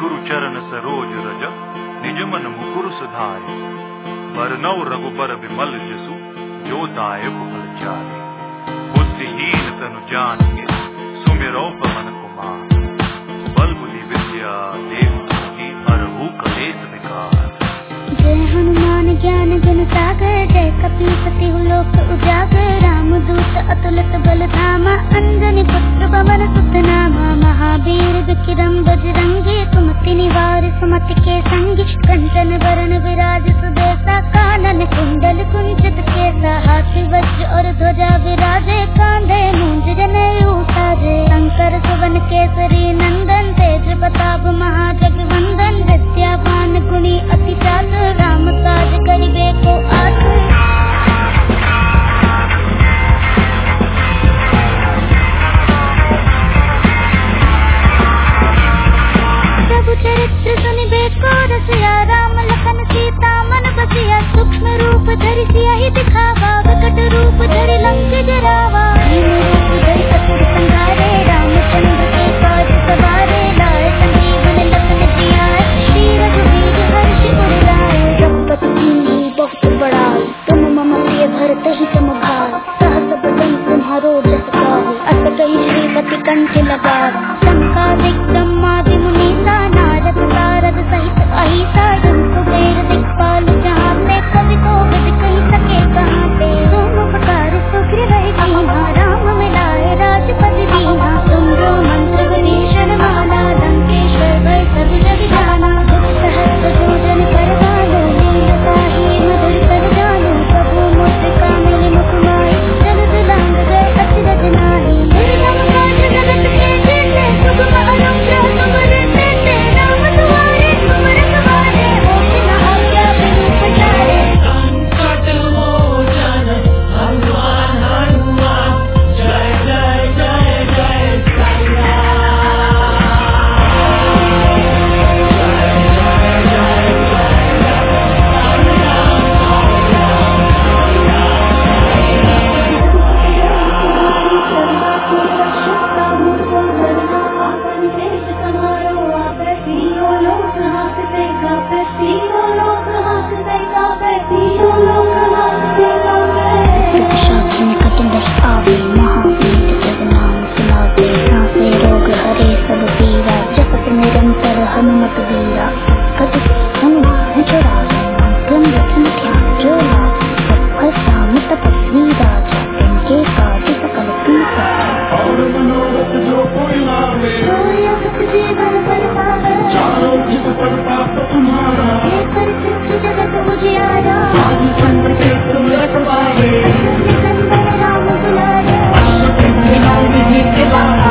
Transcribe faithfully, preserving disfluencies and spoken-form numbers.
गुरु चरण सरोज रज निज मन मुकुर सुधारे। बरनौ रघुबर विमल जसु जो दायक फल चारे। बुद्धिहीन तनु जानिके सुमिरौ पवन कुमार। बल बुद्धि विद्या देव हरहु कलेश विकार। जय हनुमान ज्ञान गुण सागर जय कपीपति लोक उजागर। रामदूत अतुलित बल धामा अंजनी पुत्र पवन सुत नामा। महावीर विक्रम बजरंगी सुमति निवार सुमति के संगी। कंचन वरण विराज सुबेसा कानन कुंडल कुंचित केसा। हाथी वज्र और ध्वजा विराजे कांधे मूंज जनेऊ साजे। शंकर सुवन केसरी नंदन तेज प्रताप महाजगवंदन। विद्यावान गुणी अति चातुर राम काज करिबे को आतुर। प्रभु चरित्र सुनिबे को रसिया। राम लखन सीता मन बसिया। सूक्ष्म रूप धरि सियहि दिखावा। विकट रूप धरि लंक जरावा। भीम रूप धरि असुर संहारे। रामचंद्र के काज सवारे। लाए संजीवन लखन जियाए। श्री रघुवीर हर्ष उर लाए। रघुपति कीन्ही बहुत बड़ाई। तुम मम प्रिय भरत ही तुम भाई। सहस बदन तुम्हारो जस गावे। अस कहि श्रीपति कंठ लगावे। शंकादिक ब्रह्मादि मुनीसा नारद सारद सहित अहिसा। जन कुबेर दिक्पाल जहाँ पे कवि को विद कही सके कहाँ पे। दोनों प्रकार सुग्रीव कीन्हा राम मिलाए राजपद दीन्हा। तुम जो मंत्र विभीषण माला लंकेश्वर भय सब जग जाना। सहस्त्र भोजन करवालो लीन ताहि मधुर कर जानो। प्रभु मुद्रिका मिली मुख माहि जलद लांग गए अचरज नाहि। दुर्गम काज जगत के जेते सुगम अनुग्रह तुमरे तेते। राम दुआरे तुम रखवारे होत न आज्ञा बिनु पचारे। संकट मोचन हनुमान हनुमान जय जय जय जय सिया। निरंतर हनुमत वीरा। कद हनुमान चढ़ाई मंत्रम रखन ध्यान जो लाए। सब सामत तपस्वी राजा इनके काज सकल तुम साजा। और मनोरथ जो कोई लावे। सोई अगत जीवन पर पावे। चारों जिस पर पाप तुम्हारा। एक सिद्ध जगत उजियारा। रामचंद्र के तुम रखवारे। राम दुलारे। अश्वत्थ नाम विधि के